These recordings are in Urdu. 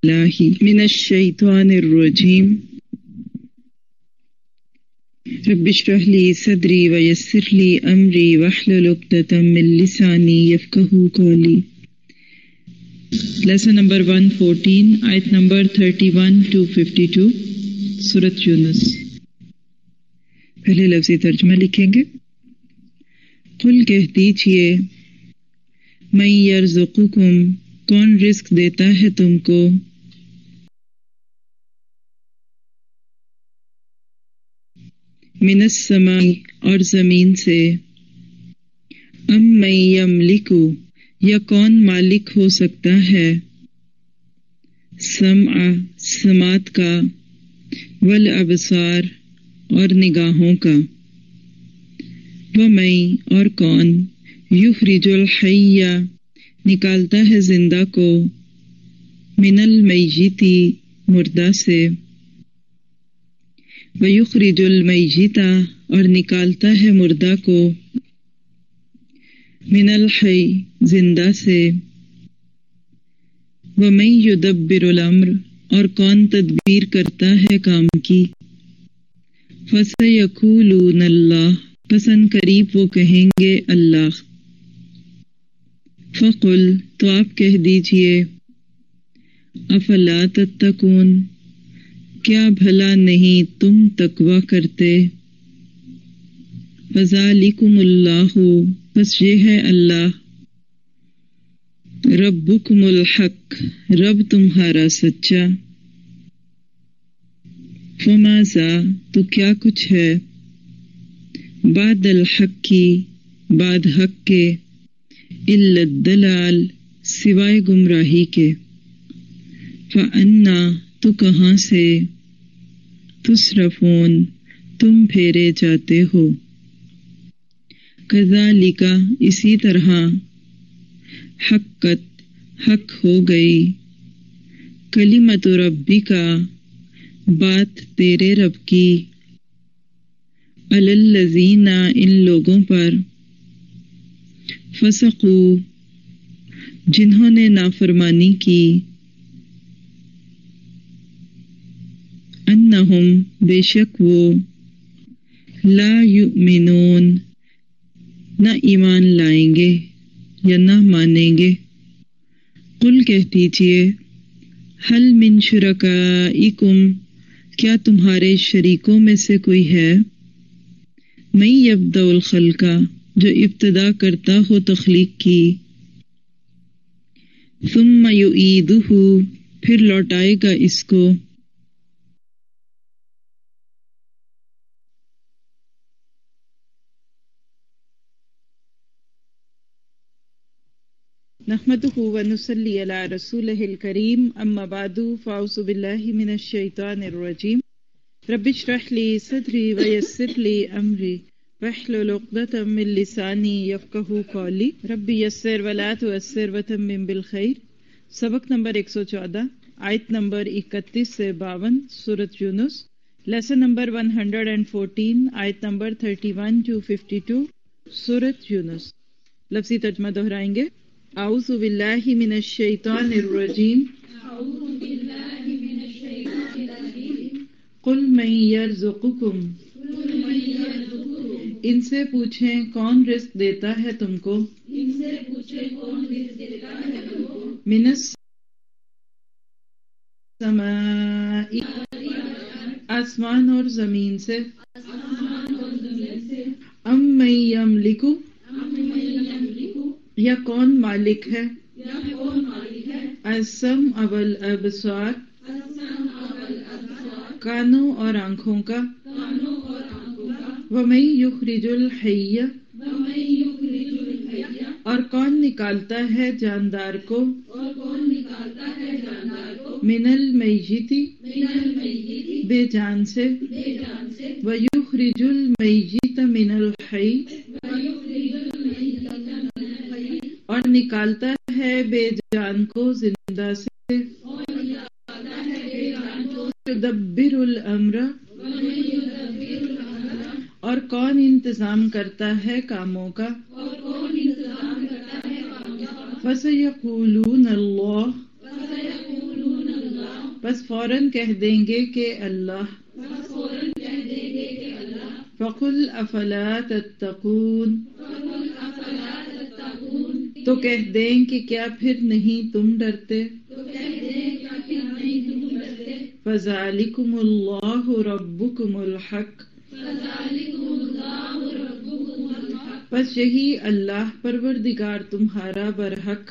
بالله من الشيطان الرجيم رب اشرح لي صدري ويسر لي أمري واحلل عقدة من لساني يفقهوا قولي. Lesson number 114, آیت number 31 to 52, سورۃ یونس. پہلے لفظی ترجمہ لکھیں گے. قل کہہ دیجئے، من یرزقکم، کون رزق دیتا ہے تم کو، من السماء، اور زمین سے، ام من یملک، یا کون مالک ہو سکتا ہے، سمع، سماعت کا، والابصار، اور نگاہوں کا، ومن، اور کون، یخرج الحی، نکالتا ہے زندہ کو، من المیت، مردہ سے، ویخرج المیت، اور نکالتا ہے مردہ کو، من الحی، زندہ سے، ومن یدبر الامر، اور کون تدبیر کرتا ہے کام کی، فسیقولون اللہ، پس ان قریب وہ کہیں گے اللہ. فقل، تو آپ کہہ دیجئے، افلا تتقون، کیا بھلا نہیں تم تقوی کرتے، فذالکم اللہ، پس یہ ہے اللہ، ربکم الحق، رب تمہارا سچا، فماذا، تو کیا کچھ ہے، بعد الحق کی، بعد حق کے، الا الضلال، سوائے گمراہی کے، فانا، تو کہاں سے، تصرفون، تم پھیرے جاتے ہو، کذالک، اسی طرح، حقت، حق ہو گئی، کلمت ربک، بات تیرے رب کی، علی الذین، ان لوگوں پر، فسقوا، جنہوں نے نافرمانی کی، انہم، بے شک وہ، لا یؤمنون، نہ ایمان لائیں گے یا نہ مانیں گے. قل کہہ دیجئے، حل من شرکائکم، کیا تمہارے شریکوں میں سے کوئی ہے، من یبدأ الخلق، جو ابتدا کرتا ہو تخلیق کی، ثم یعیدہ، پھر لوٹائے گا اس کو، نحمدہ ونصلی علی رسولہ الکریم، اما بعد فاعوذ باللہ من الشیطان الرجیم. رب اشرح لی صدری ویسر لی امری واحلل عقدۃ من لسانی یفقہوا قولی. رب یسر ولا تعسر وتمم بالخیر. سبق نمبر 114، آیت نمبر 31 سے 52، سورۃ یونس. لیسن نمبر 114، آیت نمبر 31 to 52، سورۃ یونس. لفظی ترجمہ دہرائیں گے. اعوذ باللہ من الشیطان الرجیم، قل من یرزقکم، ان سے پوچھیں کون رزق دیتا ہے تم کو، من السماء، آسمان اور زمین سے، ام من یملک، یا کون مالک ہے، السمع والابصار، کانوں اور آنکھوں کا، ومن یخرج الحی، اور کون نکالتا ہے جاندار کو، من المیت، بے جان سے، ویخرج المیت من الحی، اور نکالتا ہے بے جان کو زندہ سے، یدبر الامر، اور کون انتظام کرتا ہے کاموں کا، فَسَيَقُولُونَ اللَّهُ، بس فوراً کہہ دیں گے کہ اللہ. فَقُلْ أَفَلَا تَتَّقُونَ تو کہہ دیں کہ کیا پھر نہیں تم ڈرتے. فَذَلِكُمُ اللَّهُ رَبُّكُمُ الْحَقُّ بس یہی اللہ پروردگار تمہارا برحق.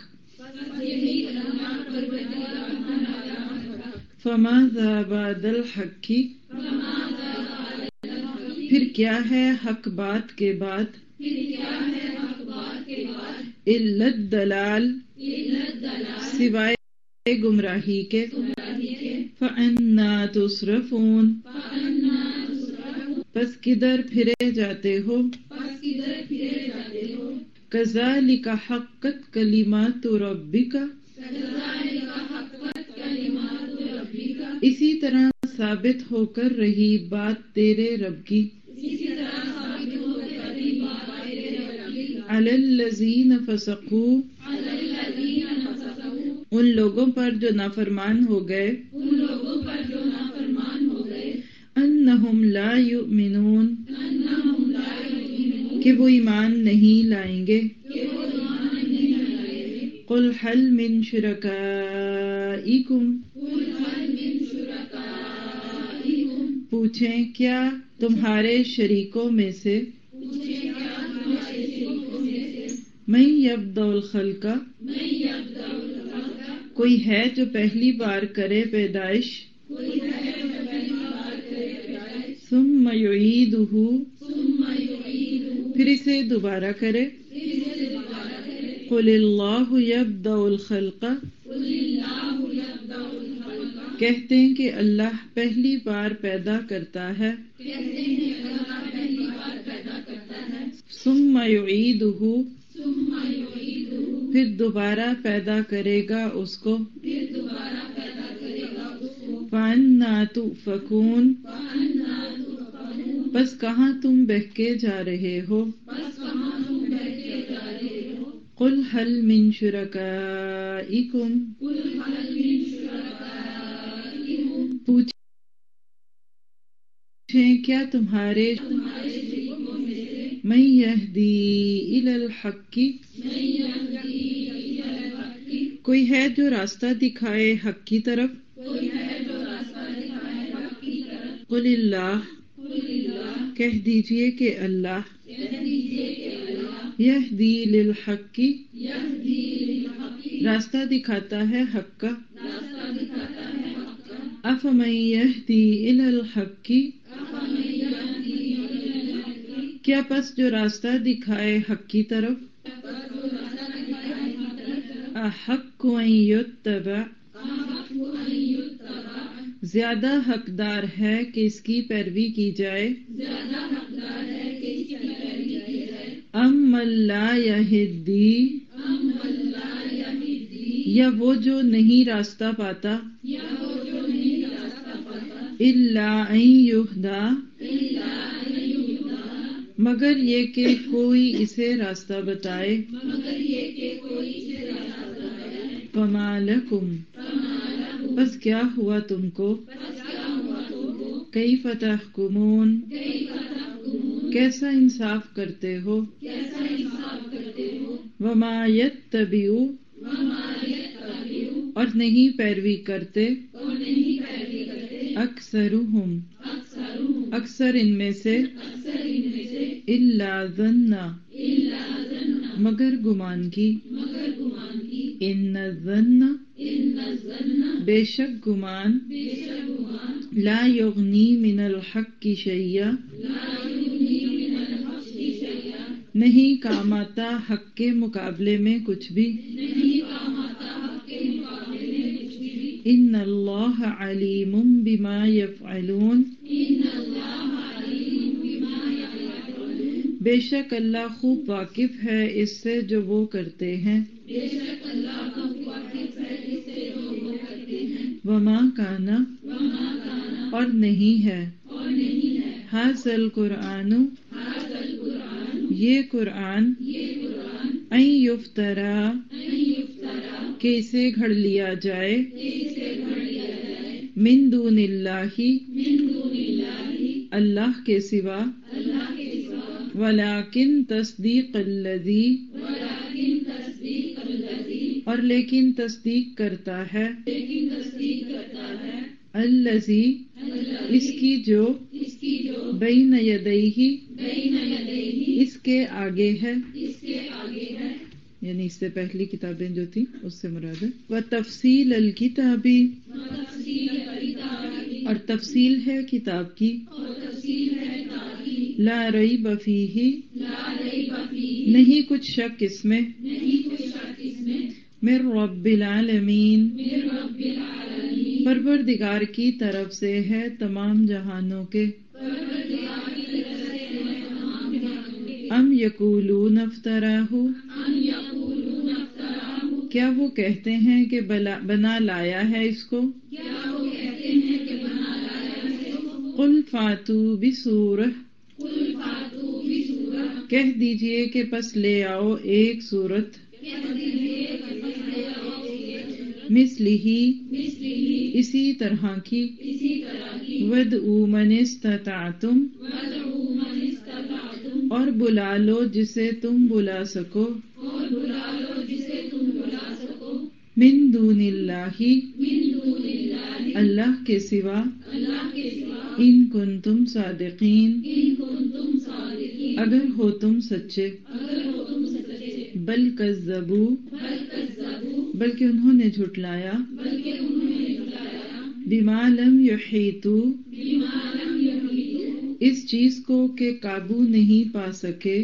فَمَاذَا بَعْدَ الْحَقِّ پھر کیا ہے حق بات کے بعد. إِلَّا الضَّلَالَ سوائے گمراہی کے. فَأَنَّىٰ تُصْرَفُونَ پس کدھر پھرے جاتے ہو. كَذَلِكَ حَقَّتْ كَلِمَاتُ رَبِّكَ اسی طرح ثابت ہو کر رہی بات تیرے رب کی. عَلَى الَّذِينَ فَسَقُوا ان لوگوں پر جو نافرمان ہو گئے. أَنَّهُمْ لَا يُؤْمِنُونَ کہ وہ ایمان نہیں لائیں گے. قُلْ هَلْ مِنْ شُرَكَائِكُمْ پوچھیں کیا تمہارے شریکوں میں سے. مَن يَبْدَأُ الْخَلْقَ کوئی ہے جو پہلی بار کرے پیدائش. ثُمَّ يُعِيدُهُ پھر اسے دوبارہ کرے. قُلِ اللَّهُ يَبْدَأُ الْخَلْقَ کہتے ہیں کہ اللہ پہلی بار پیدا کرتا ہے. ثُمَّ يُعِيدُهُ پھر دوبارہ پیدا کرے گا اس کو. فَأَنَّىٰ تُؤْفَكُونَ بس کہاں تم بہکے جا رہے ہو. قُلْ هَلْ مِنْ شُرَكَائِكُمْ پوچھیں کیا تمہارے مَن يَهْدِي إِلَى الْحَقِّ کوئی ہے جو راستہ دکھائے حق کی طرف. قُلِ اللَّهُ کہہ دیجئے کہ اللہ. یہدی للحق راستہ دکھاتا ہے حق کا. افمن یہدی الی الحق کیا پس جو راستہ دکھائے حق کی طرف. احق ان یتبع زیادہ حقدار ہے کہ اس کی پیروی کی جائے. ام من لا یہدی یا وہ جو نہیں راستہ پاتا. الا ان یہدی مگر یہ کہ کوئی اسے راستہ بتائے. فما لکم بس کیا ہوا تم کو. کیف تحکمون کیسا انصاف کرتے ہو. وما یتبع اور نہیں پیروی کرتے. اکثرہم اکثر ان میں سے. الا ظن مگر گمان کی. ان الظن بے شک گمان. لا یغنی من الحق شیئا نہیں کام آتا حق کے مقابلے میں کچھ بھی. ان اللہ علیم بما یفعلون بے شک اللہ خوب واقف ہے اس سے جو وہ کرتے ہیں. وما کان اور نہیں ہے. ھذا القرآن یہ قرآن. ان یفترا کہ اسے گھڑ لیا جائے. من دون اللہ اللہ کے سوا ولیکن تصدیق الذی اور لیکن تصدیق کرتا ہے الذی اس کی جو بین یدیہ اس کے آگے ہے، یعنی اس سے پہلی کتابیں جو تھیں اس سے مراد ہے، وتفصیل الکتاب اور تفصیل ہے کتاب کی، لا ریب فیہ نہیں کچھ شک اس میں، من رب العالمین پروردگار کی طرف سے ہے تمام جہانوں کے، ام یقولون افتراہ کیا وہ کہتے ہیں کہ بنا لایا ہے اس کو، قل فاتوا بسورہ کہہ دیجئے کہ پس لے آؤ ایک سورت، مثلہ اسی طرح کی، ودعوا من استطعتم اور بلا لو جسے تم بلا سکو، من دون اللہ اللہ کے سوا، ان کنتم صادقین اگر ہو تم سچے، بل کذبوا بلکہ انہوں نے جھٹلایا، بما لم یحیطوا اس چیز کو کہ قابو نہیں پا سکے،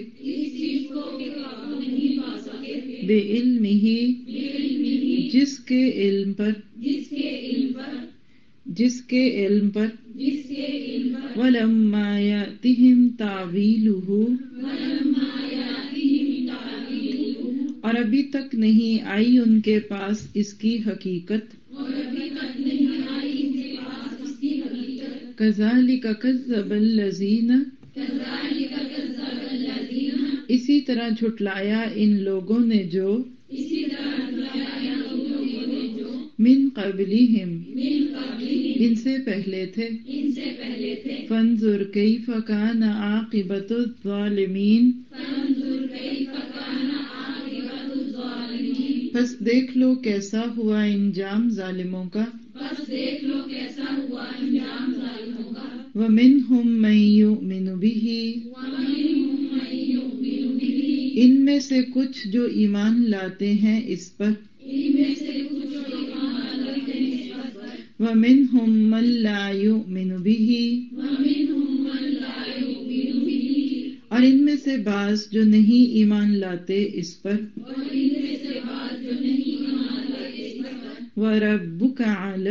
بے علمہ جس کے علم پر، ولما یأتہم تاویلہ اور ابھی تک نہیں آئی ان کے پاس اس کی حقیقت، کذالک کذب الذین اسی طرح جھٹلایا ان لوگوں نے جو من قبلہم ان سے پہلے تھے، فانظر کیف کان عاقبۃ الظالمین پس دیکھ لو کیسا ہوا انجام ظالموں کا، وَمِنْهُمْ مَنْ يُؤْمِنُ بِهِ ان میں سے کچھ جو ایمان لاتے ہیں اس پر، وَمِنْهُمْ مَنْ لَا يُؤْمِنُ بِهِ اور ان میں سے بعض جو نہیں ایمان لاتے اس پر، وَرَبُّكَ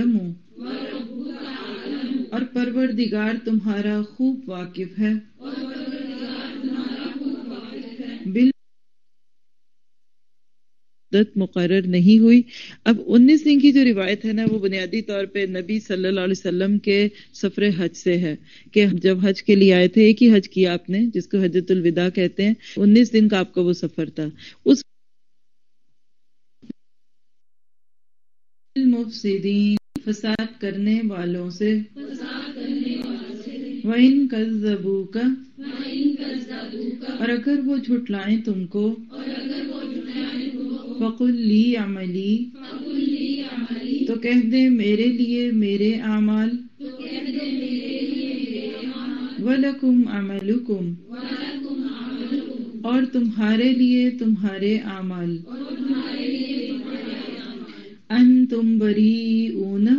أَعْلَمُ اور پروردگار تمہارا خوب واقف ہے، مدت مقرر نہیں ہوئی۔ اب 19 دن کی جو روایت ہے نا وہ بنیادی طور پہ نبی صلی اللہ علیہ وسلم کے سفر حج سے ہے کہ جب حج کے لیے آئے تھے، ایک ہی حج کیا آپ نے جس کو حجۃ الوداع کہتے ہیں، 19 دن کا آپ کا وہ سفر تھا۔ اس المفسدین فساد کرنے والوں سے، وَإِن كَذَّبُوكَ اور اگر وہ جھٹلائیں تم کو، فَقُل لِّي عَمَلِي تو کہہ دے میرے لیے میرے اعمال، وَلَكُمْ عَمَلُكُمْ اور تمہارے لیے تمہارے اعمال، انتم بریئون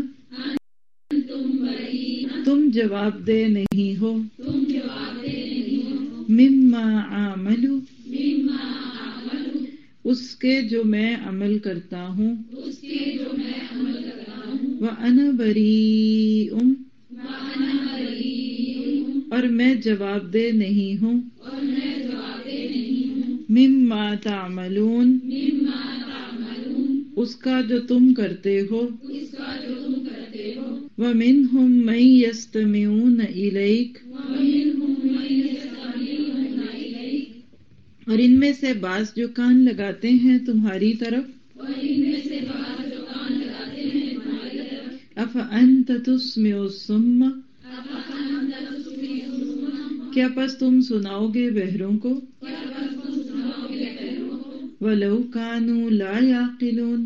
تم جواب دہ نہیں ہو، مما عمل اس کے جو میں عمل کرتا ہوں، وَأَنَا بَرِيءٌ اور میں جواب دہ نہیں ہوں، مما تعملون اس کا جو تم کرتے ہو، وَمِنْهُمْ مَنْ يَسْتَمِعُونَ إِلَيْكَ اور ان میں سے بعض جو کان لگاتے ہیں تمہاری طرف، افأنت تسمع الصم، کیا پس تم سناؤ گے بہروں کو، ولو کانوا لا یعقلون،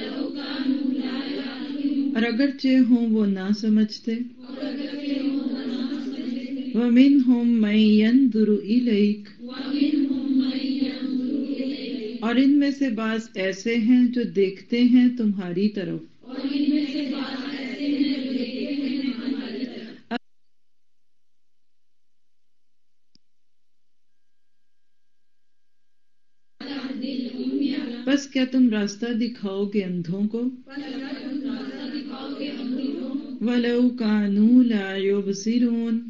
اور اگرچہ ہوں وہ نہ سمجھتے، ومنہم من ینظر الیک، اور ان میں سے بعض ایسے ہیں جو دیکھتے ہیں تمہاری طرف، بس کیا تم راستہ دکھاؤ گے اندھوں کو، وَلَوْ كَانُوا لَا يُبْصِرُونَ،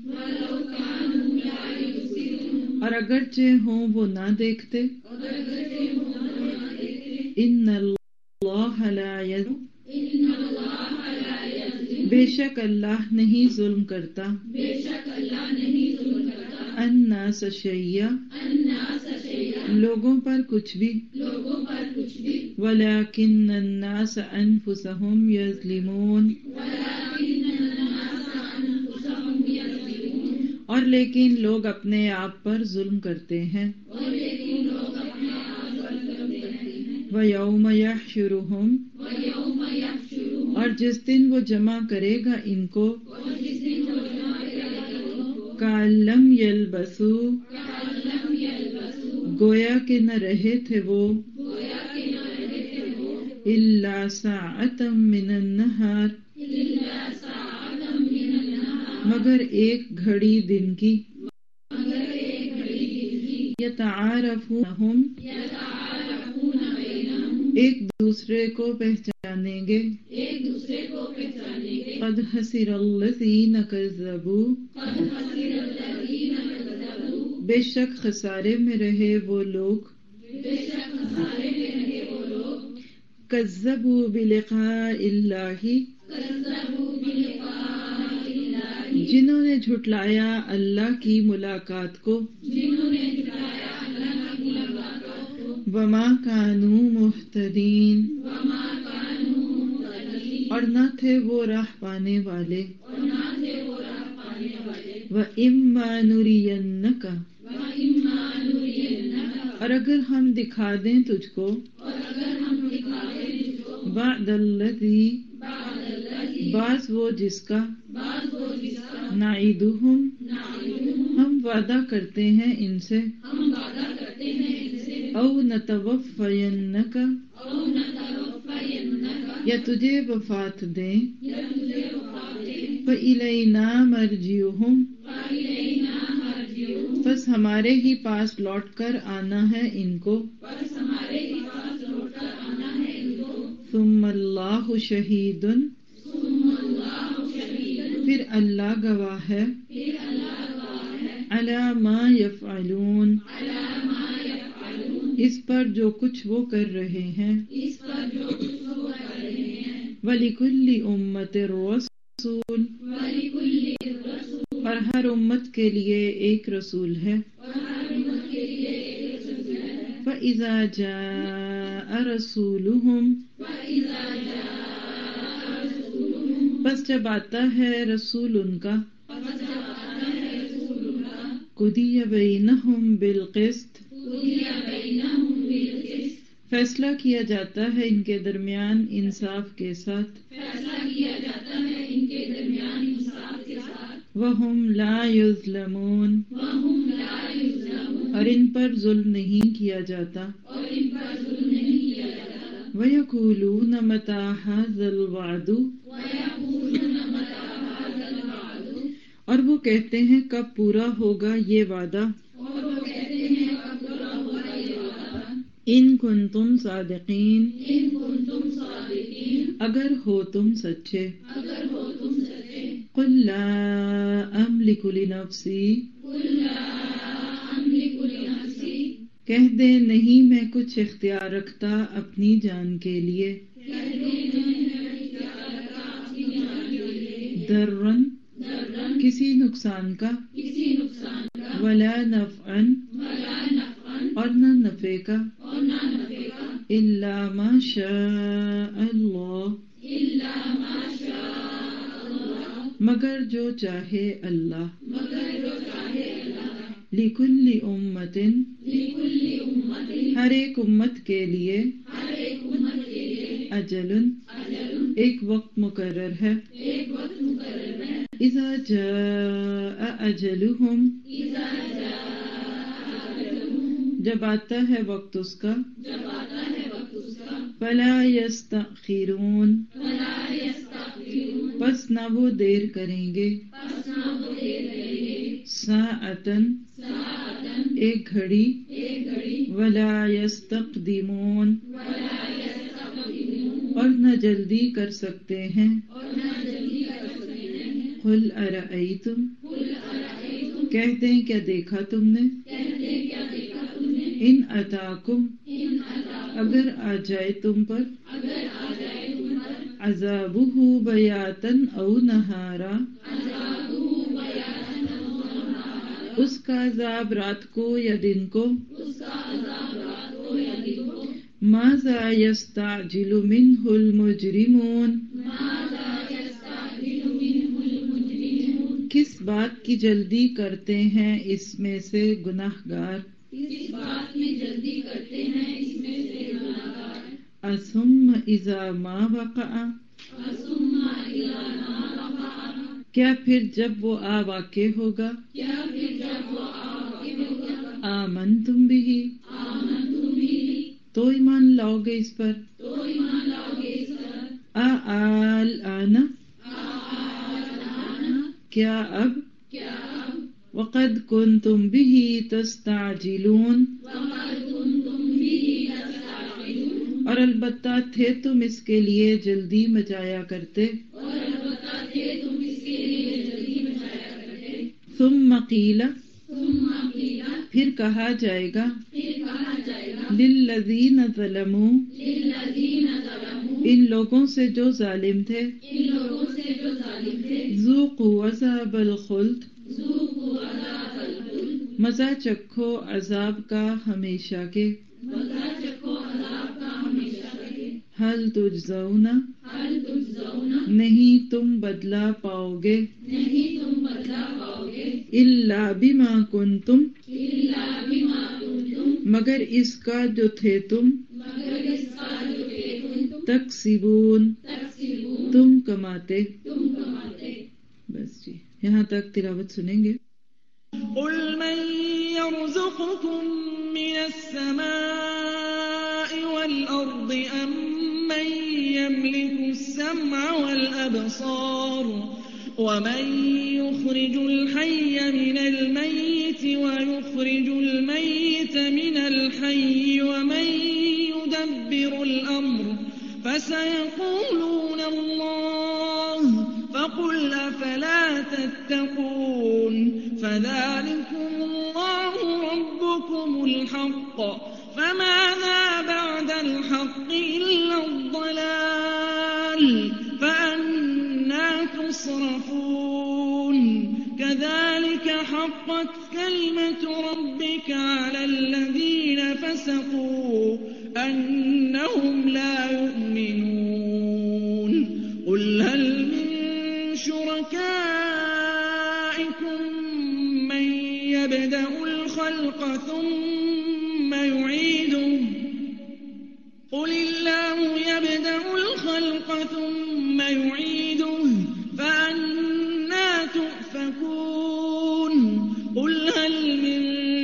اور اگرچہ ہوں وہ نہ دیکھتے، إِنَّ اللَّهَ لَا يَظْلِمُ، بے شک اللہ نہیں ظلم کرتا، النَّاسَ شَيْئًا، لوگوں پر کچھ بھی، وَلَكِنَّ النَّاسَ أَنفُسَهُمْ يَظْلِمُونَ، اور لیکن لوگ اپنے آپ پر ظلم کرتے ہیں، وَيَوْمَ يَحْشُرُهُمْ، اور جس دن وہ جمع کرے گا ان کو، كَأَن لَّمْ يَلْبَثُوا، گویا کہ نہ رہے تھے وہ، إِلَّا سَاعَةً مِّنَ النَّهَارِ، مگر ایک گھڑی دن کی، يَتَعَارَفُونَ، ایک دوسرے کو پہچانیں گے، قَدْ خَسِرَ الَّذِينَ كَذَّبُوا، بے شک خسارے میں رہے وہ لوگ، كَذَّبُوا بِلِقَاءِ اللَّهِ، جنہوں نے جھٹلایا اللہ کی ملاقات کو، وَمَا كَانُوا مُهْتَدِينَ، اور نہ تھے وہ راہ پانے والے، وَإِمَّا نُرِيَنَّكَ، اور اگر ہم دکھا دیں تجھ کو، بَعْدَ الَّذِي، بعض وہ جس کا، نَعِدُهُمْ، ہم وعدہ کرتے ہیں ان سے، او نتوفینک، یا تجھے وفات دیں، فإلینا مرجعہم، بس ہمارے ہی پاس لوٹ کر آنا ہے ان کو، ثم اللہ شہید، پھر اللہ گواہ ہے، علی ما یفعلون، اس پر جو کچھ وہ کر رہے ہیں، وَلِكُلِّ أُمَّةٍ رَسُولٌ، اور ہر امت کے لیے ایک رسول ہے، فَإِذَا جَاءَ رَسُولُهُمْ، بس جب آتا ہے رسول ان کا، قُضِيَ بَيْنَهُمْ بِالْقِسْطِ، فیصلہ کیا جاتا ہے ان کے درمیان انصاف کے ساتھ، وَهُمْ لَا يُظْلَمُونَ، اور ان پر ظلم نہیں کیا جاتا، وَيَقُولُونَ مَتَى هَذَا الْوَعْدُ، اور وہ کہتے ہیں کب پورا ہوگا یہ وعدہ، ان کنتم صادقین، اگر ہو تم سچے، قل لا املک لنفسی، کہہ دے نہیں میں کچھ اختیار رکھتا اپنی جان کے لیے، ضررن، کسی نقصان کا، ولا نفعن، اور نہ نفع کا، الا ما شاء اللہ، مگر جو چاہے اللہ، لِكُلِّ أُمَّةٍ ہر ایک امت کے لیے، اجل ایک وقت مقرر ہے، اذا جاء اجلہم جب آتا ہے وقت اس کا، فلا یستأخرون پس نہ وہ دیر کریں گے، ساعتن ایک گھڑی، ولا یستقدمون اور نہ جلدی کر سکتے ہیں، قل ارأیتم کہتے ہیں کیا دیکھا تم نے، ان اتاکم اگر آ جائے تم پر، عذابہ بیاتن او نہارا اس کا عذاب رات کو یا دن کو، ماذا یستعجل منہ المجرمون کس بات کی جلدی کرتے ہیں اس میں سے گناہگار، اثم اذا ما وقع کیا پھر جب وہ آ واقع ہوگا، آمنتم بہ تو ایمان لاؤ گے اس پر، الآن کیا اب، وقد کنتم بہ تستعجلون اور البتہ تھے تم اس کے لیے جلدی مچایا کرتے، ثم قیل پھر کہا جائے گا، للذین ظلموا ان لوگوں سے جو ظالم تھے، ذوقوا عذاب الخلد مزہ چکھو عذاب کا ہمیشہ کے، حل تجزون نہیں تم بدلہ پاؤ گے، الا بما کنتم مگر اس کا جو تھے تم، تکسبون تم کماتے۔ بس جی یہاں تک تلاوت سنیں گے۔ قل من يرزقكم من السماء والأرض أم من يملك السمع والأبصار ومن يخرج الحي من الميت ويخرج الميت من الحي ومن يدبر الأمر فسيقولون الله فقل أفلا تتقون فذلكم الله ربكم الحق فماذا بعد الحق إلا الضلال فأنى تصرفون كذلك حقت كلمة ربك على الذين فسقوا أنهم لا يؤمنون قل هل من شركائكم من يبدأ الخلق ثم يعيده قل الله يبدأ الخلق ثم يعيده فأنى تؤفكون قل هل من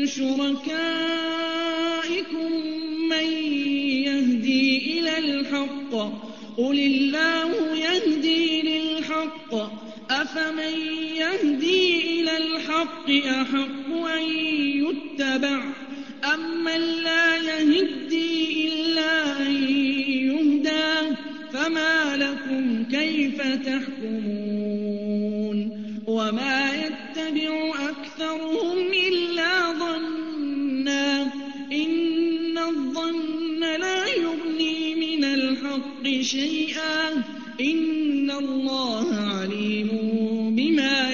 شركائكم من يهدي إلى الحق قل الله يهدي للحق أفمن يهدي إلى الحق أحق أن يتبع أمن لا يهدي إلا أن يهدى فما لكم كيف تحكمون وما يتبع أكثرهم إلا ظنا إن الظن لا يغني من الحق شيئا إن الله عليم بما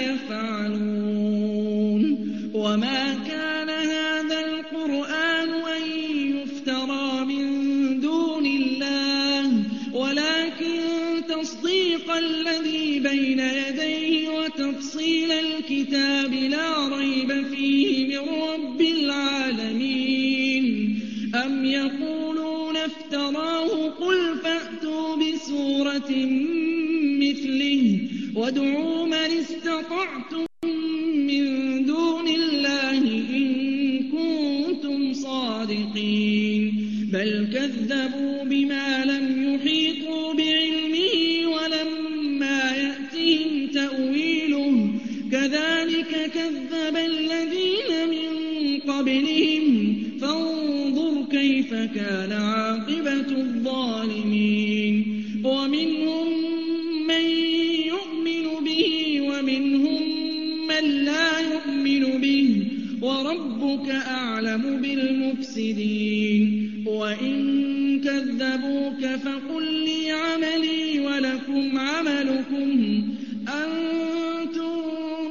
يفعلون وما كان هذا القرآن أن يفترى من دون الله ولكن وتصديق الذي بين يديه وتفصيل الكتاب لا ريب فيه من رب العالمين. أم يقولون افتراه قل فأتوا بسورة مثله وادعوا من استطعتم من دون الله إن كنتم صادقين. بل كذبوا بما لم يحيطوا بعلمه ولما يأتهم تأويله كذلك كذب الذين من قبلهم فانظر كيف كان عاقبة الظالمين. ومنهم من يؤمن به ومنهم من لا يؤمن به وربك أعلم بالمفسدين. وإن كذبوك فقل لي عملي ولكم عملكم أنتم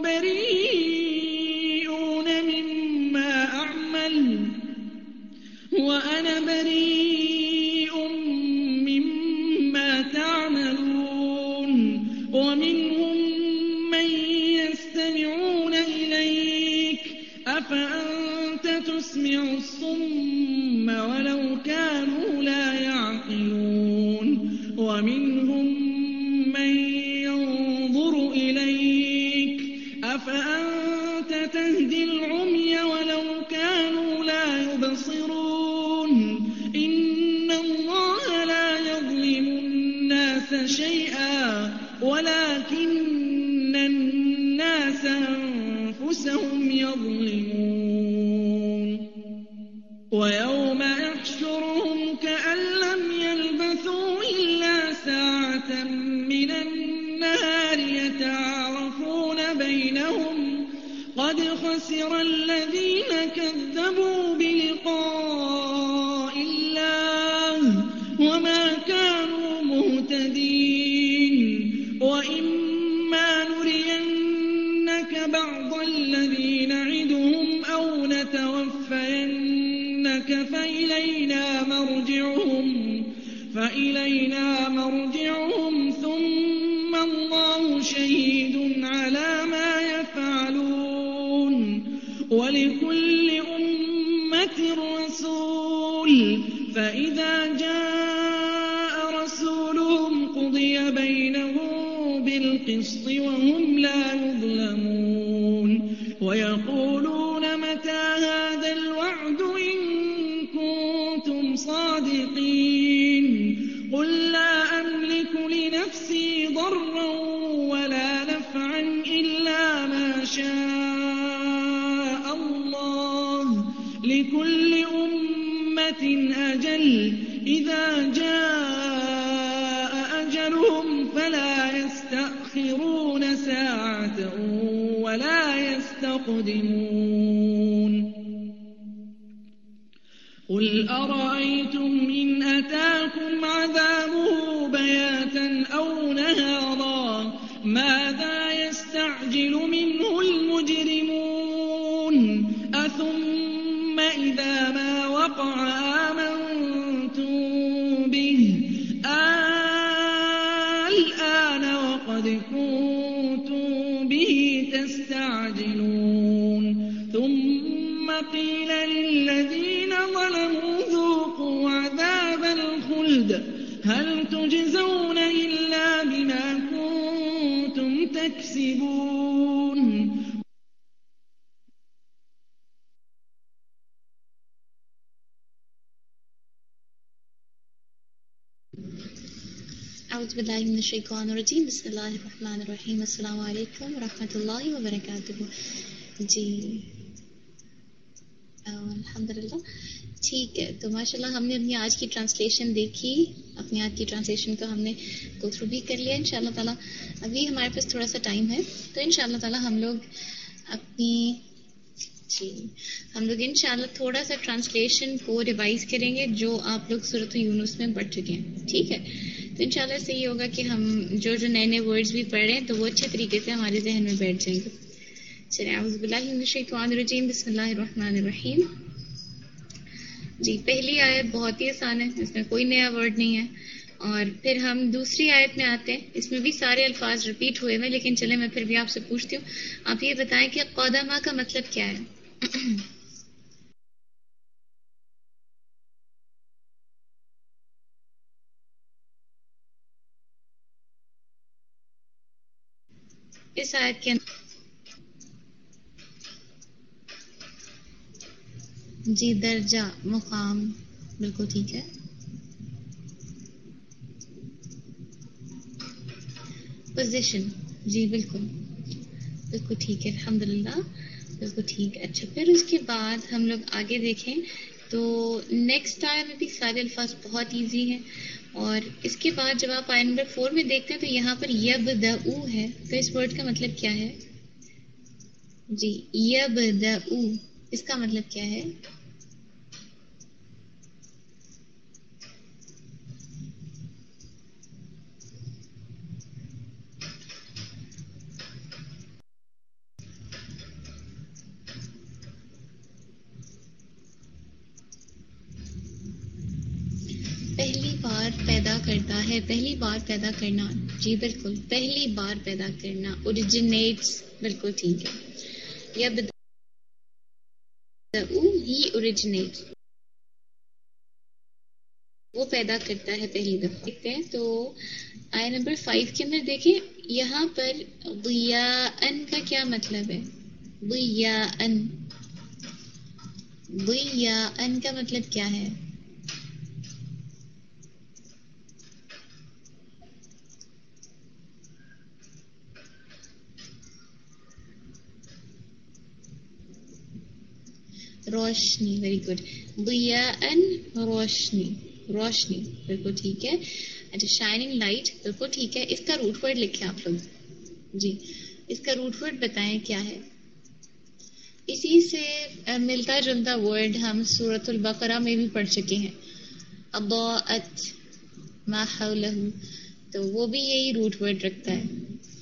بريئون مما أعمل وأنا بريء مما تعملون. ومنهم من يستمعون إليك أفأنت تسمع الصم ولو كانوا لا يعقلون. ومنهم من ينظر إليك أفأنت تهدي العمي ولو كانوا لا يبصرون. إن الله لا يظلم الناس شيئا ولكن الناس أنفسهم يظلمون. ويوم يحشرهم كأن لم يلبثوا إلا ساعة من النهار يتعارفون بينهم قد خسر الذين كذبوا بلقاء الله وما كانوا مهتدين. وإما نرينك بعض الذي نعدهم أو نتوفينك فإلينا مرجعهم ثم الله شهيد على ما يفعلون. ولكل أمة رسول فإذا جاء رسولهم قضي بينهم بالقسط وهم لا يظلمون. ويقولون متى هذا الوعد إن كنتم صادقين. قل لا أملك لنفسي ضرا ولا نفعا إلا ما شاء الله لكل أمة أجل إذا جاء أجلهم فلا يستأخرون ساعة ولا يستقدمون. قل أرأيتم إن أتاكم عذابه بياتا أو نهارا ماذا يستعجل منه المجرمون. أثم إذا ما وقع آمنتم به الآن وقد كنتم به تستعجلون. ثم قيل للذين ظلموا ذوقوا عذاب الخلد هل تجزون إلا بما كنتم تكسبون. أعوذ بالله من الشيطان الرجيم بسم الله الرحمن الرحيम अस्सलाम वालेकुम रहमतुल्लाहि व बरकातुहू। जी अल्हम्दुलिल्लाह ठीक है। तो माशाल्लाह हमने अपनी आज की ट्रांसलेशन देखी, अपनी आज की ट्रांसलेशन को हमने गो थ्रू भी कर लिया इंशाअल्लाह ताला। अभी हमारे पास थोड़ा सा टाइम है तो इंशाअल्लाह ताला हम लोग इंशाअल्लाह थोड़ा सा ट्रांसलेशन को रिवाइज करेंगे जो आप लोग सूरत यूनुस में पढ़ चुके हैं। ठीक है, तो इंशाअल्लाह से ये होगा कि हम जो नए नए वर्ड्स भी पढ़ रहे हैं तो वो अच्छे तरीके से हमारे जहन में बैठ जाएंगे। चलिए औज़ु बिल्लाहि मिनश शैतानिर रजीम बिस्मिल्लाहिर रहमानिर रहीम। जी पहली आयत बहुत ही आसान है, इसमें कोई नया वर्ड नहीं है। اور پھر ہم دوسری آیت میں آتے ہیں. اس میں بھی سارے الفاظ ریپیٹ ہوئے ہوئے، لیکن چلے میں پھر بھی آپ سے پوچھتی ہوں، آپ یہ بتائیں کہ قدمہ کا مطلب کیا ہے؟ اس آیت کے اندر جی درجہ، مقام، بالکل ٹھیک ہے. پوزیشن، جی بالکل بالکل ٹھیک ہے، الحمدللہ بالکل ٹھیک. اچھا پھر اس کے بعد ہم لوگ آگے دیکھیں تو نیکسٹ آئے میں بھی سارے الفاظ بہت ایزی ہیں. اور اس کے بعد جب آپ آئے نمبر 4 میں دیکھتے ہیں تو یہاں پر یبدؤ ہے، تو اس ورڈ کا مطلب کیا ہے؟ جی یبدؤ، اس کا مطلب کیا ہے؟ پہلی بار پیدا کرتا ہے، پہلی بار پیدا کرنا، جی بالکل پہلی بار پیدا کرنا، اوریجنیٹس، بالکل ٹھیک ہے. یبدؤ ہی اوریجنیٹ، وہ پیدا کرتا ہے پہلی دفعہ. دیکھتے ہیں تو آئے نمبر 5 کے اندر دیکھیں، یہاں پر ضیاءً کا کیا مطلب ہے؟ ضیاءً، ضیاءً کا مطلب کیا ہے؟ روشنی، ویری گڈ. ضیاءً روشنی، روشنی بالکل ٹھیک ہے. اچھا شائننگ لائٹ، بالکل ٹھیک ہے. اس کا روٹ ورڈ لکھیں آپ لوگ. جی اس کا روٹ ورڈ بتائیں کیا ہے؟ اسی سے ملتا جلتا ورڈ ہم سورۃ البقرہ میں بھی پڑھ چکے ہیں، اضاءت ما حولہ، تو وہ بھی یہی روٹ ورڈ رکھتا ہے.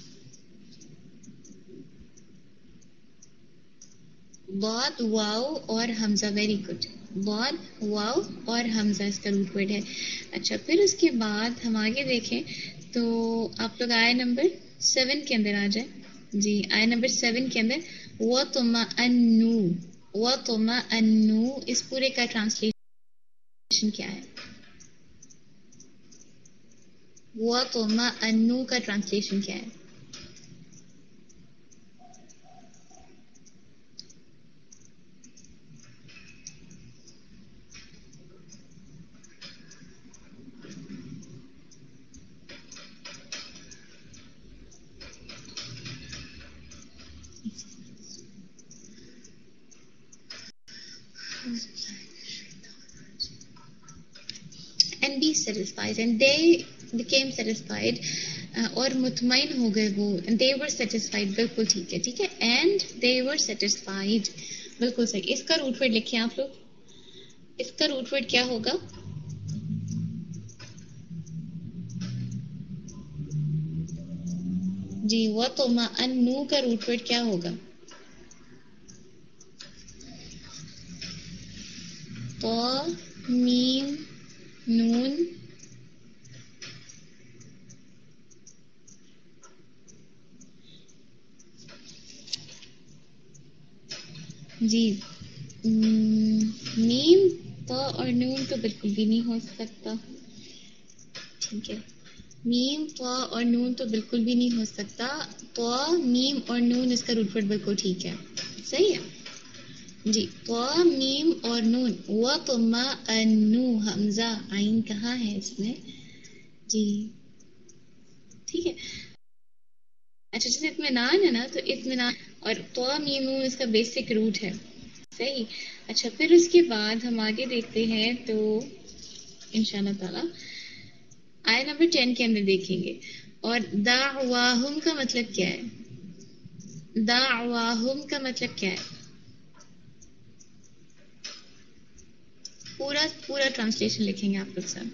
ضاد، واو اور حمزہ، ویری گڈ. ضاد، واو اور حمزہ اس کا روٹ ورڈ ہے. اچھا پھر اس کے بعد ہم آگے دیکھیں تو آپ لوگ آئے نمبر 7 کے اندر آ جائیں. جی آئے نمبر 7 کے اندر وَطْمَأَنُّ، وَطْمَأَنُّ، اس پورے کا ٹرانسلیشن کیا ہے؟ وَطْمَأَنُّ کا ٹرانسلیشن کیا ہے؟ And be satisfied, and they became satisfied، اور مطمئن ہو گئے وہ. And they were satisfied، بالکل ٹھیک ہے، ٹھیک ہے. And they were satisfied، بالکل صحیح. اس کا روٹ ورڈ لکھیں آپ لوگ. اس کا روٹ ورڈ کیا ہوگا؟ جی وَطْمَأَنُّ کا روٹ ورڈ کیا ہوگا؟ طا، میم، نون، جی میم، طا اور نون تو بالکل بھی نہیں ہو سکتا، ٹھیک ہے. میم، طا اور نون تو بالکل بھی نہیں ہو سکتا. طا، میم اور نون اس کا روٹ ورڈ بالکل ٹھیک ہے، صحیح ہے. جی طا، میم اور نون. وَطْمَأَنُّ، حمزہ، عین کہاں ہے اس میں؟ جی ٹھیک ہے. اچھا جیسے اطمینان ہے نا، تو اطمینان اور طا، میم، نون اس کا بیسک روٹ ہے، صحیح. اچھا پھر اس کے بعد ہم آگے دیکھتے ہیں تو انشاءاللہ تعالی آئے نمبر 10 کے اندر دیکھیں گے. اور دعواہم کا مطلب کیا ہے؟ دعواہم کا مطلب کیا ہے؟ پورا ٹرانسلیشن لکھیں گے آپ لوگ سب.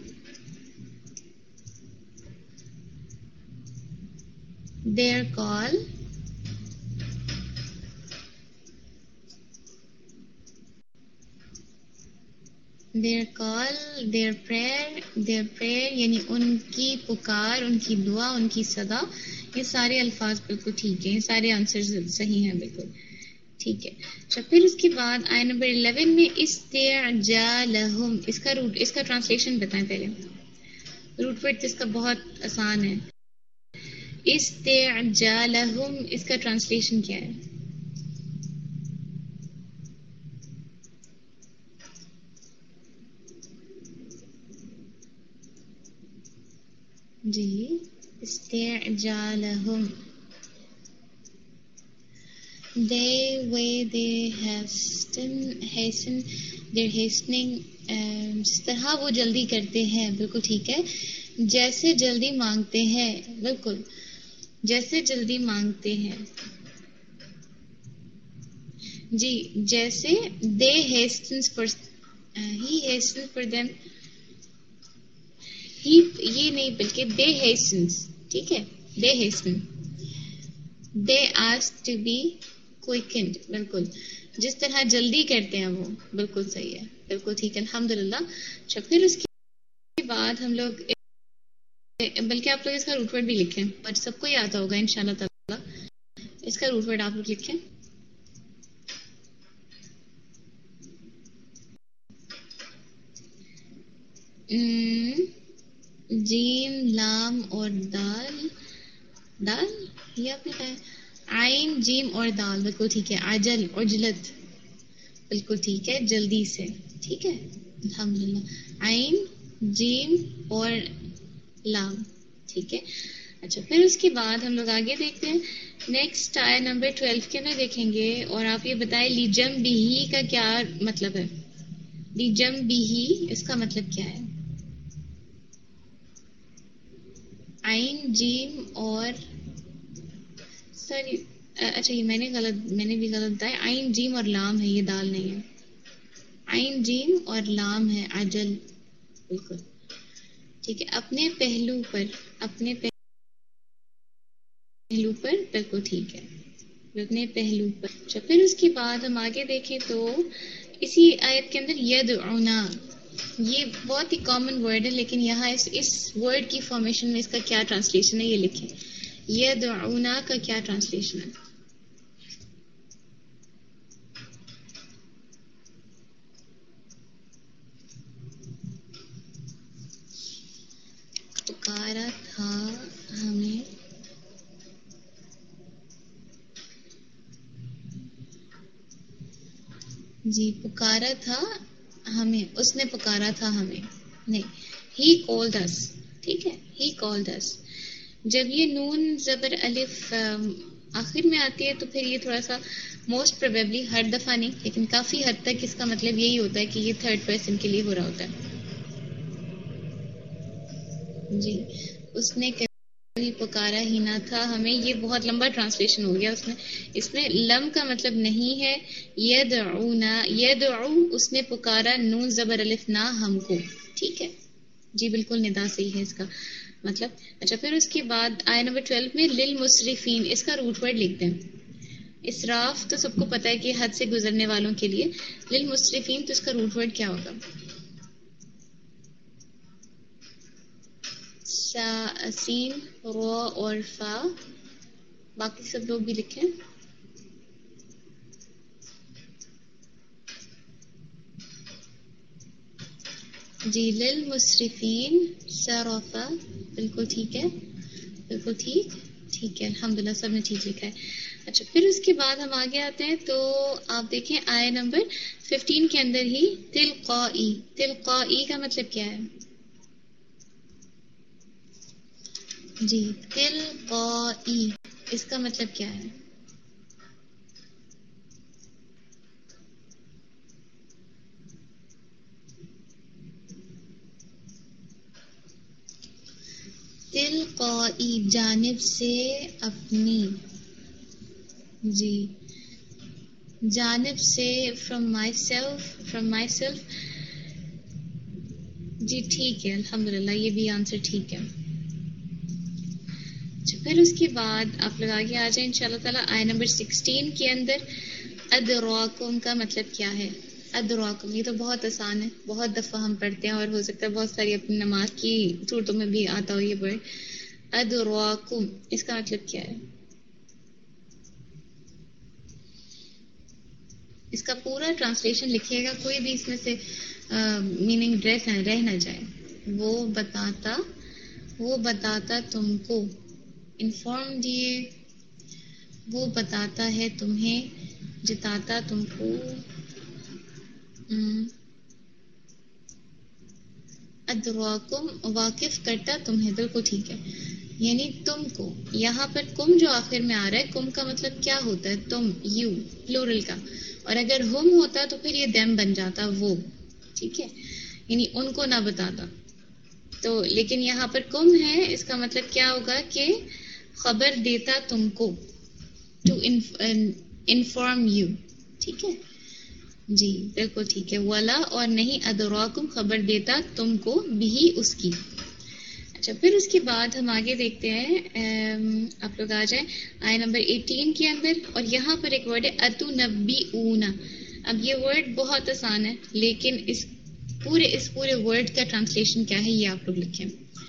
their call، their call, their prayer یعنی ان کی پکار، ان کی دعا، ان کی صدا، یہ سارے الفاظ بالکل ٹھیک ہیں، یہ سارے آنسر صحیح ہیں بالکل ٹھیک ہے. اچھا پھر اس کے بعد آیت نمبر 11 میں استعجالہم، اس کا ٹرانسلیشن بتائیں پہلے. روٹ ورڈ اس کا بہت آسان ہے. استعجالہم اس کا ٹرانسلیشن کیا ہے؟ جی استعجالہم they hasten they're hastening جس طرح وہ جلدی کرتے ہیں، بالکل ٹھیک ہے. جیسے جلدی مانگتے ہیں، بالکل جیسے جلدی مانگتے ہیں. جی جیسے they hastens for he hastens for them، he یہ نہیں بلکہ they hastens، ٹھیک ہے. they hasten they ask to be quickened، بالکل جس طرح جلدی کرتے ہیں وہ، بالکل صحیح ہے، بالکل ٹھیک ہے الحمدللہ. اچھا پھر اس کے بعد ہم لوگ، بلکہ آپ لوگ اس کا روٹ ورڈ بھی لکھیں اور سب کو ہی آتا ہوگا انشاءاللہ تعالی. اس کا روٹ ورڈ آپ لوگ لکھیں. جیم لام اور دال یہ آپ نے کہا ہے. عین جیم اور دال، بالکل ٹھیک ہے. عجل عجلت، بالکل ٹھیک ہے، جلدی سے، ٹھیک ہے الحمدللہ. عین جیم اور لام، ٹھیک ہے. اچھا پھر اس کے بعد ہم لوگ آگے دیکھتے ہیں. نیکسٹ آیت نمبر 12 کے اندر دیکھیں گے اور آپ یہ بتائیں لیجم بھی کا کیا مطلب ہے. لیجم بھی اس کا مطلب کیا ہے؟ عین جیم اور سوری اچھا یہ میں نے بھی غلط بتایا. عین جیم اور لام ہے، یہ دال نہیں ہے. عین جیم اور لام ہے عجل، بالکل ٹھیک ہے. اپنے پہلو پر بالکل ٹھیک ہے، اپنے پہلو پر. اچھا پھر اس کے بعد ہم آگے دیکھیں تو اسی آیت کے اندر یدعونا، یہ بہت ہی کامن ورڈ ہے لیکن یہاں اس ورڈ کی فارمیشن میں اس کا کیا ٹرانسلیشن ہے یہ لکھیں. یدعونا کا کیا ٹرانسلیشن ہے؟ پکارا تھا ہمیں، جی پکارا تھا ہمیں، اس نے پکارا تھا ہمیں نہیں. He called us، ٹھیک ہے. He called us. جب یہ نون زبر الف آخر میں آتی ہے تو پھر یہ تھوڑا سا موسٹ پروبیبلی ہر دفعہ نہیں لیکن کافی حد تک اس کا مطلب یہی ہوتا ہے کہ یہ تھرڈ پرسن کے لیے ہو رہا ہوتا ہے. جی اس نے کبھی پکارا ہی نہ تھا ہمیں، یہ بہت لمبا ٹرانسلیشن ہو گیا. اس میں لم کا مطلب نہیں ہے. یدعونا، یدعو اس نے پکارا، نون زبر الف نہ ہم کو، ٹھیک ہے جی بالکل ندا صحیح ہے اس کا مطلب. اچھا پھر اس کے بعد آیت نمبر 12 میں للمسرفین، اس کا روٹ ورڈ لکھتے ہیں. اسراف تو سب کو پتہ ہے کہ حد سے گزرنے والوں کے لیے. للمسرفین تو اس کا روٹ ورڈ کیا ہوگا؟ سین رو اور فا، باقی سب لوگ بھی لکھیں. جی للمسرفین صرفا، بالکل ٹھیک ہے، بالکل ٹھیک ہے الحمدللہ سب نے ٹھیک لکھا ہے. اچھا پھر اس کے بعد ہم آگے آتے ہیں تو آپ دیکھیں آیت نمبر 15 کے اندر ہی تلقائی، تلقائی کا مطلب کیا ہے؟ جی تلقائی اس کا مطلب کیا ہے؟ تلقائی جانب سے، اپنی، جی جانب سے، from myself. جی ٹھیک ہے الحمدللہ یہ بھی آنسر ٹھیک ہے. پھر اس کے بعد آپ لوگ آگے آ جائیں انشاءاللہ تعالیٰ. آیت نمبر 16 کے اندر ادراکم کا مطلب کیا ہے؟ ادراکم، یہ تو بہت آسان ہے، بہت دفعہ ہم پڑھتے ہیں اور ہو سکتا ہے بہت ساری اپنی نماز کی صورتوں میں بھی آتا ہو یہ ورڈ ادراکم. اس کا مطلب کیا ہے؟ اس کا پورا ٹرانسلیشن لکھیے گا، کوئی بھی اس میں سے میننگ رہ نہ جائے. وہ بتاتا تم کو، انفارم دیے، وہ بتاتا ہے تمہیں، جتاتا تم کو، ادراکم واقف کرتا تمہیں. بالکل ٹھیک ہے، یعنی تم کو. یہاں پر کم جو آخر میں آ رہا ہے، کم کا مطلب کیا ہوتا ہے؟ تم، یو، پلورل کا. اور اگر ہم ہوتا تو پھر یہ دیم بن جاتا، وہ. ٹھیک ہے، یعنی ان کو نہ بتاتا. تو لیکن یہاں پر کم ہے، اس کا مطلب کیا ہوگا کہ خبر دیتا تم کو، ٹو انفارم یو. ٹھیک ہے جی، بالکل ٹھیک ہے. ولا اور نہیں، ادراکم خبر دیتا تم کو، بھی اس کی. اچھا، پھر اس کے بعد ہم آگے دیکھتے ہیں. آپ لوگ آ جائیں آئے نمبر 18 کے اندر، اور یہاں پر ایک ورڈ ہے اتنبئون. اب یہ ورڈ بہت آسان ہے، لیکن اس پورے ورڈ کا ٹرانسلیشن کیا ہے یہ آپ لوگ لکھیں.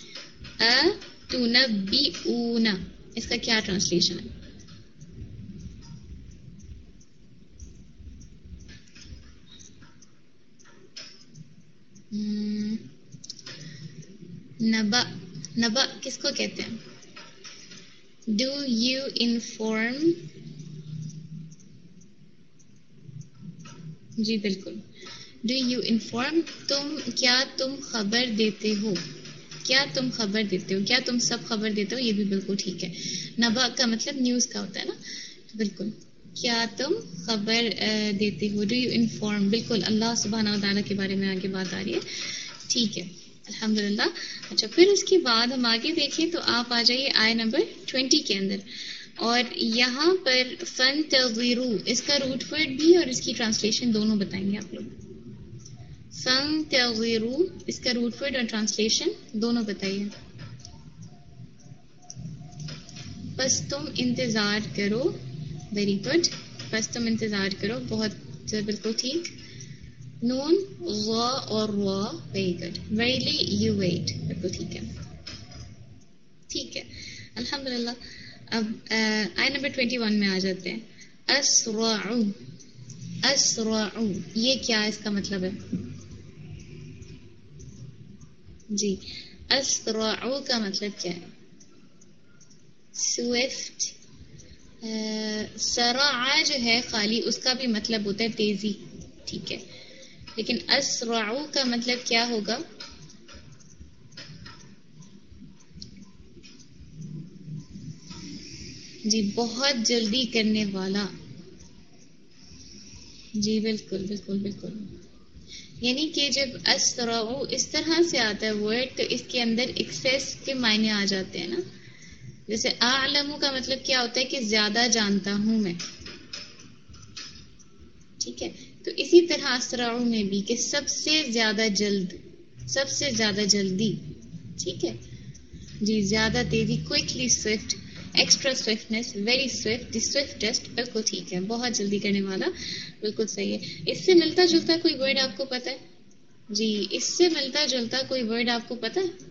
اتنبئون، اس کا کیا ٹرانسلیشن ہے؟ نبا کس کو کہتے ہیں؟ Do you inform. جی بالکل، ڈو یو انفارم. کیا تم خبر دیتے ہو؟ کیا تم خبر دیتے ہو؟ کیا تم سب خبر دیتے ہو؟ یہ بھی بالکل ٹھیک ہے. نبا کا مطلب نیوز کا ہوتا ہے نا. بالکل، کیا تم خبر دیتے ہو؟ Do you inform. بالکل، اللہ سبحانہ و تعالیٰ کے بارے میں آگے بات آ رہی ہے. ٹھیک ہے، الحمدللہ. اچھا، پھر اس کے بعد ہم آگے دیکھیں تو آپ آ جائیے آئے نمبر 20 کے اندر، اور یہاں پر فانتظروا، اس کا روٹ ورڈ بھی اور اس کی ٹرانسلیشن دونوں بتائیں گے آپ لوگ. فانتظروا، اس کا روٹ ورڈ اور ٹرانسلیشن دونوں بتائیے. بس تم انتظار کرو. ویری گڈ، بس تم انتظار کرو، بہت بالکل ٹھیک. نون، وا اور وا، very good. Verily you wait, بالکل ٹھیک ہے. ٹھیک ہے، الحمدللہ. اب آئے نمبر 21 میں آ جاتے ہیں. اسرعوا. اسرعوا، یہ کیا اس کا مطلب ہے؟ جی، اسرعوا کا مطلب کیا ہے؟ سوئفٹ. سرعا جو ہے خالی اس کا بھی مطلب ہوتا ہے تیزی. ٹھیک ہے، لیکن اسرعوا کا مطلب کیا ہوگا؟ جی، بہت جلدی کرنے والا. جی بالکل بالکل بالکل. یعنی کہ جب اسرعوا اس طرح سے آتا ہے ورڈ، تو اس کے اندر ایکسیس کے معنی آ جاتے ہیں نا. جیسے اعلم کا مطلب کیا ہوتا ہے کہ زیادہ جانتا ہوں میں. ٹھیک ہے، تو اسی طرح اسرعوا میں بھی کہ سب سے زیادہ جلد، سب سے زیادہ جلدی. ٹھیک ہے جی، زیادہ تیزی، quickly swift, extra swiftness, very swift, the swiftest. بالکل ٹھیک ہے، بہت جلدی کرنے والا. بالکل صحیح ہے. اس سے ملتا جلتا کوئی ورڈ آپ کو پتہ ہے؟ جی، اس سے ملتا جلتا کوئی ورڈ آپ کو پتہ ہے؟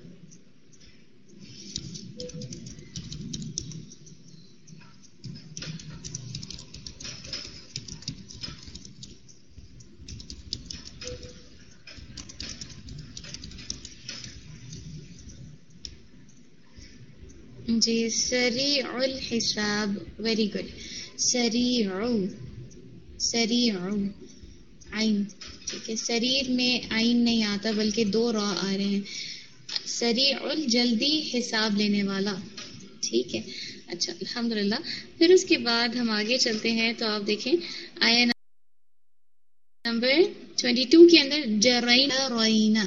جی، سریع الحساب. Very good. سریع، سریع، عین. ٹھیک ہے، سریر میں عین نہیں آتا بلکہ 2 را آ رہے ہیں. سریع جلدی حساب لینے والا. ٹھیک ہے، اچھا الحمدللہ. پھر اس کے بعد ہم آگے چلتے ہیں تو آپ دیکھیں آیا نمبر 22 کے اندر جرینا روینا.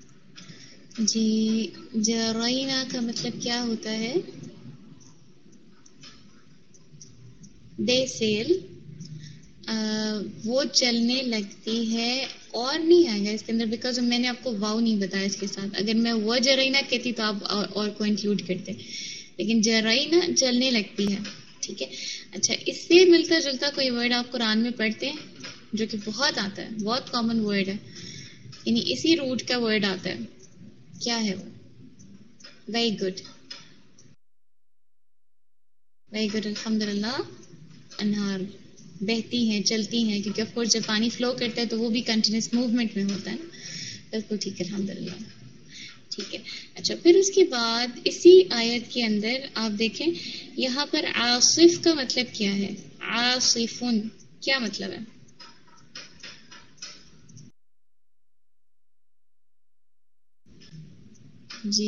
جی، جرینا کا مطلب کیا ہوتا ہے؟ دے سیل وہ چلنے لگتی ہے، اور نہیں آئے گا اس کے اندر بیکاز میں نے آپ کو واو نہیں بتایا اس کے ساتھ. اگر میں وہ جرائنا کہتی تو آپ اور کو انکلوڈ کرتے، لیکن جرائنا چلنے لگتی ہے. ٹھیک ہے. اچھا، اس سے ملتا جلتا کوئی ورڈ آپ قرآن میں پڑھتے ہیں جو کہ بہت آتا ہے، بہت کامن ورڈ ہے، یعنی اسی روٹ کا ورڈ آتا ہے. کیا ہے وہ؟ ویری گڈ، ویری گڈ، الحمد للہ. انہار، بہتی ہیں، چلتی ہیں، کیونکہ آف کورس جب پانی فلو کرتا ہے تو وہ بھی کنٹینیوس موومنٹ میں ہوتا ہے نا. بالکل ٹھیک ہے، الحمد للہ. ٹھیک ہے. اچھا، پھر اس کے بعد اسی آیت کے اندر آپ دیکھیں یہاں پر عاصف کا مطلب کیا ہے؟ عاصفن کیا مطلب ہے؟ جی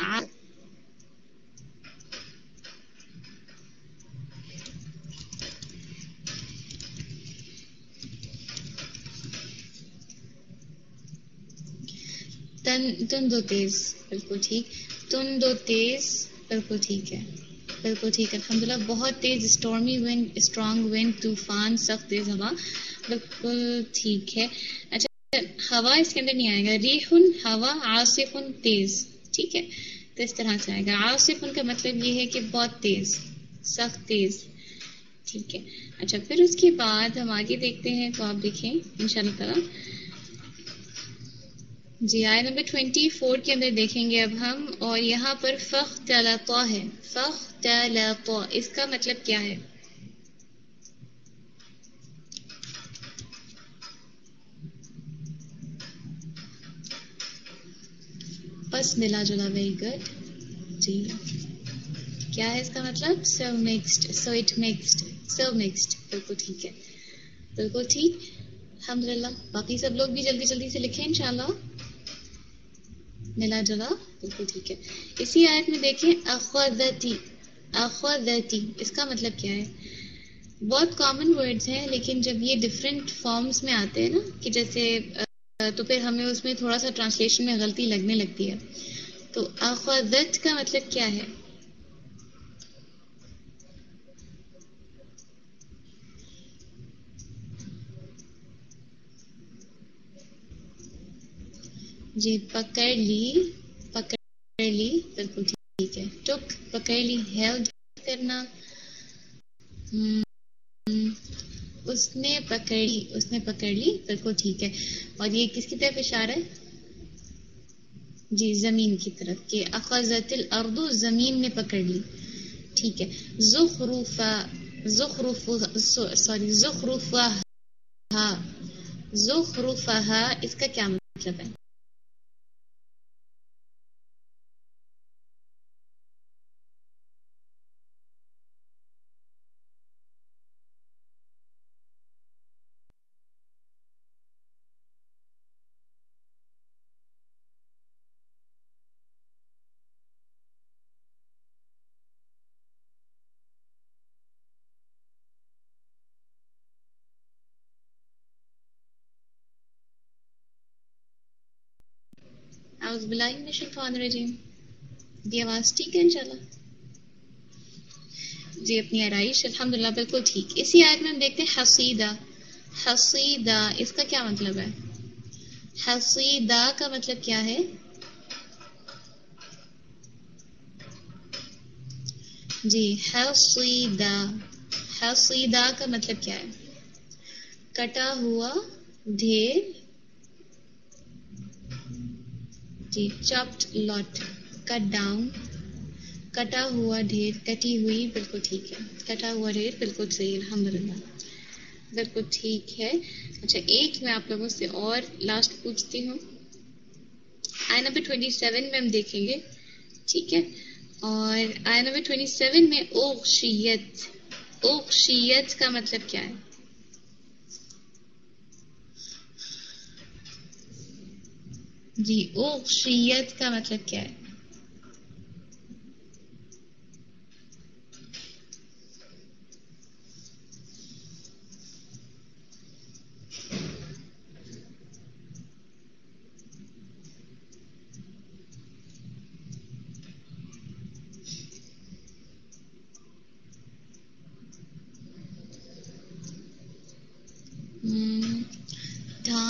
تند و تیز، بالکل ٹھیک. تند و تیز، بالکل ٹھیک ہے، بالکل ٹھیک ہے، الحمد للہ. بہت تیز، اسٹارمی ونڈ، اسٹرانگ ونڈ، طوفان، سخت تیز ہوا، بالکل ٹھیک ہے. اچھا، ہوا اس کے اندر نہیں آئے گا. ریحن ہوا، عاصفن تیز. ٹھیک ہے، تو اس طرح سے آئے گا. عاصفن کا مطلب یہ ہے کہ بہت تیز، سخت تیز. ٹھیک ہے. اچھا، پھر اس کے بعد ہم آگے دیکھتے ہیں تو آپ دیکھیں انشاءاللہ تعالی. جی، آیت نمبر 24 کے اندر دیکھیں گے اب ہم، اور یہاں پر فاختلطا ہے. فاختلطا اس کا مطلب کیا ہے؟ پس ملا جلا. Very good. جی، کیا ہے اس کا مطلب؟ So mixed, so it mixed, so mixed. بالکل ٹھیک ہے، بالکل ٹھیک، الحمدللہ. باقی سب لوگ بھی جلدی جلدی سے لکھیں انشاءاللہ. ملا جلا، بالکل ٹھیک ہے. اسی آیت میں دیکھیں اخذتی. اخذتی اس کا مطلب کیا ہے؟ بہت کامن ورڈز ہیں، لیکن جب یہ ڈفرینٹ فارمز میں آتے ہیں نا کہ جیسے تو پھر ہمیں اس میں تھوڑا سا ٹرانسلیشن میں غلطی لگنے لگتی ہے. تو اخذت کا مطلب کیا ہے؟ جی، پکڑ لی، پکڑ لی، بالکل ٹھیک ہے. ٹک، پکڑ لی، ہیلڈ کرنا. اس نے پکڑ لی، اس نے پکڑ لی، بالکل ٹھیک ہے. اور یہ کس کی طرف اشارہ ہے؟ جی، زمین کی طرف، کہ اخذت الارض، زمین نے پکڑ لی. ٹھیک ہے. زخرفا، زخرف، سوری، زخرفا، زخرفہا اس کا کیا مطلب ہے؟ اعوذ باللہ من الشیطان الرجیم. یہ آواز ٹھیک ہے انشاءاللہ؟ جی، اپنی آرائش الحمدللہ بالکل ٹھیک. اسی آیت میں ہم دیکھتے ہیں حصیدہ. حصیدہ اس کا کیا مطلب ہے؟ حصیدہ کا مطلب کیا ہے؟ جی، حصیدہ. حصیدہ کا مطلب کیا ہے؟ کٹا ہوا ڈھیر. جی، چاپڈ لاٹ، کٹ ڈاؤن، کٹا ہوا ڈھیر، کٹی ہوئی، بالکل ٹھیک ہے. کٹا ہوا ڈھیر، بالکل صحیح، الحمدللہ، بالکل ٹھیک ہے. اچھا، ایک میں آپ لوگوں سے اور لاسٹ پوچھتی ہوں. آیت نمبر 27 میں ہم دیکھیں گے. ٹھیک ہے. اور آیت نمبر 27 میں اوغشیت. اوغشیت کا مطلب کیا ہے؟ جی، اوغشیت کا مطلب کیا ہے؟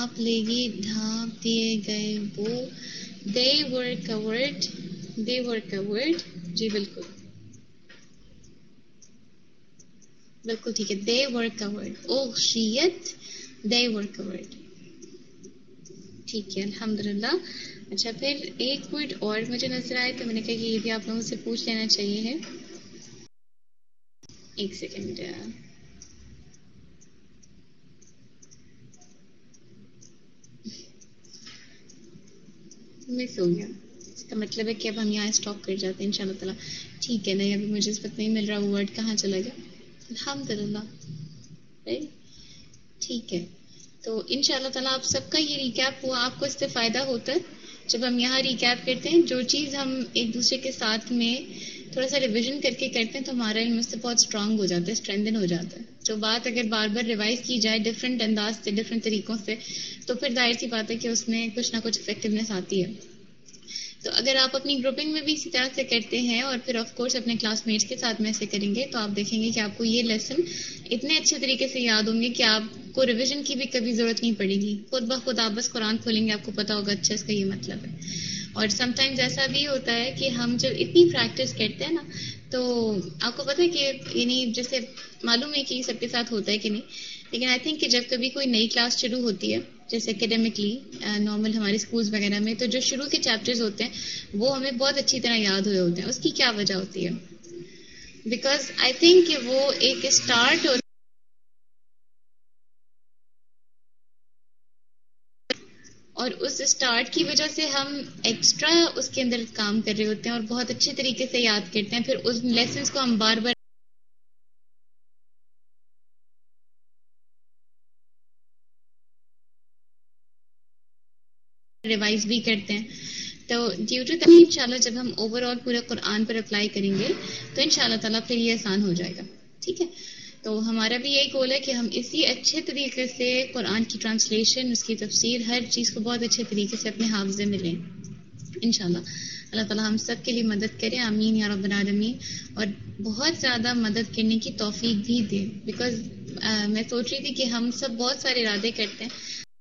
ڈھانپ لے گی ڈھانپ دیے گئے وہ they were covered جی بالکل بالکل ٹھیک ہے they were covered اغشیت they were covered ٹھیک ہے الحمدللہ. اچھا پھر ایک پوائنٹ اور مجھے نظر آئے تو میں نے کہا کہ یہ بھی آپ لوگوں سے پوچھ لینا چاہیے ہے. ایک سیکنڈ مس ہو گیا. اس کا مطلب ہے کہ اب ہم یہاں اسٹاپ کر جاتے ہیں انشاءاللہ تعالیٰ. ٹھیک ہے نہیں ابھی مجھے اس وقت نہیں مل رہا وہ ورڈ کہاں چلا گیا. الحمدللہ ٹھیک ہے. تو انشاءاللہ تعالیٰ آپ سب کا یہ ریکیپ ہوا آپ کو اس سے فائدہ ہوتا ہے. جب ہم یہاں ریکیپ کرتے ہیں جو چیز ہم ایک دوسرے کے ساتھ میں تھوڑا سا ریویژن کر کے کرتے ہیں تو ہمارا علم اس سے بہت اسٹرانگ ہو جاتا ہے اسٹرینتھن ہو جاتا ہے. جو بات اگر بار بار ریوائز کی جائے ڈفرینٹ انداز سے ڈفرینٹ طریقوں سے تو پھر ظاہر سی بات ہے کہ اس میں کچھ نہ کچھ افیکٹونیس آتی ہے. تو اگر آپ اپنی گروپنگ میں بھی اسی طرح سے کرتے ہیں اور پھر آف کورس اپنے کلاس میٹس کے ساتھ میں ایسے کریں گے تو آپ دیکھیں گے کہ آپ کو یہ لیسن اتنے اچھے طریقے سے یاد ہوں گے کہ آپ کو ریویژن کی بھی کبھی ضرورت نہیں پڑے گی. خود بخود آپ بس قرآن کھولیں گے آپ کو پتا ہوگا اچھا اس کا یہ مطلب ہے. اور سم ٹائمز ایسا بھی ہوتا ہے کہ ہم جب اتنی پریکٹس کرتے ہیں نا تو آپ کو پتا ہے کہ یعنی جیسے معلوم ہے کہ سب کے ساتھ ہوتا ہے کہ نہیں لیکن آئی تھنک کہ جب کبھی کوئی نئی کلاس شروع ہوتی ہے جیسے اکیڈمکلی نارمل ہمارے اسکولس وغیرہ میں تو جو شروع کے چیپٹرز ہوتے ہیں وہ ہمیں بہت اچھی طرح یاد ہوئے ہوتے ہیں. اس کی کیا وجہ ہوتی ہے؟ بیکاز آئی تھنک کہ وہ ایک اسٹارٹ اور اس اسٹارٹ کی وجہ سے ہم ایکسٹرا اس کے اندر کام کر رہے ہوتے ہیں اور بہت اچھے طریقے سے یاد کرتے ہیں. پھر اس لیسنس کو ہم بار بار ریوائز بھی کرتے ہیں. تو ڈیو ٹو دیٹ انشاءاللہ جب ہم اوور آل پورا قرآن پر اپلائی کریں گے تو انشاءاللہ تعالیٰ پھر یہ آسان ہو جائے گا. ٹھیک ہے تو ہمارا بھی یہی گول ہے کہ ہم اسی اچھے طریقے سے قرآن کی ٹرانسلیشن اس کی تفسیر ہر چیز کو بہت اچھے طریقے سے اپنے حافظے میں لیں انشاءاللہ. اللہ تعالیٰ ہم سب کے لیے مدد کرے آمین یا رب العالمین. اور بہت زیادہ مدد کرنے کی توفیق بھی دے بیکاز میں سوچ رہی تھی کہ ہم سب بہت سارے ارادے کرتے ہیں.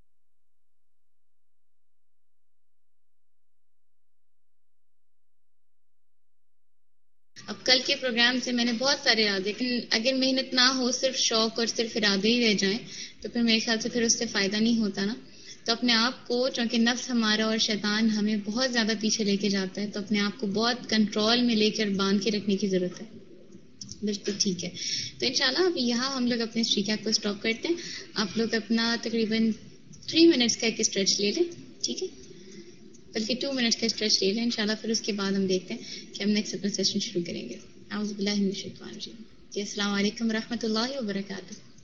اب کل کے پروگرام سے میں نے بہت سارے ارادے لیکن اگر محنت نہ ہو صرف شوق اور صرف ارادے ہی رہ جائیں تو پھر میرے خیال سے پھر اس سے فائدہ نہیں ہوتا نا. تو اپنے آپ کو چونکہ نفس ہمارا اور شیطان ہمیں بہت زیادہ پیچھے لے کے جاتا ہے تو اپنے آپ کو بہت کنٹرول میں لے کر باندھ کے رکھنے کی ضرورت ہے. بالکل ٹھیک ہے. تو انشاءاللہ اب یہاں ہم لوگ اپنے ریکیپ کو اسٹاپ کرتے ہیں. آپ لوگ اپنا تقریباً 3 منٹس کا ایک اسٹریچ لے لیں. ٹھیک ہے بلکہ 2 منٹس کا اسٹریچ لے لیں انشاءاللہ. پھر اس کے بعد ہم دیکھتے ہیں کہ ہم نیکسٹ اپنا سیشن شروع کریں گے. اعوذ باللہ من الشیطان الرجیم. جی السلام علیکم ورحمۃ اللہ وبرکاتہ.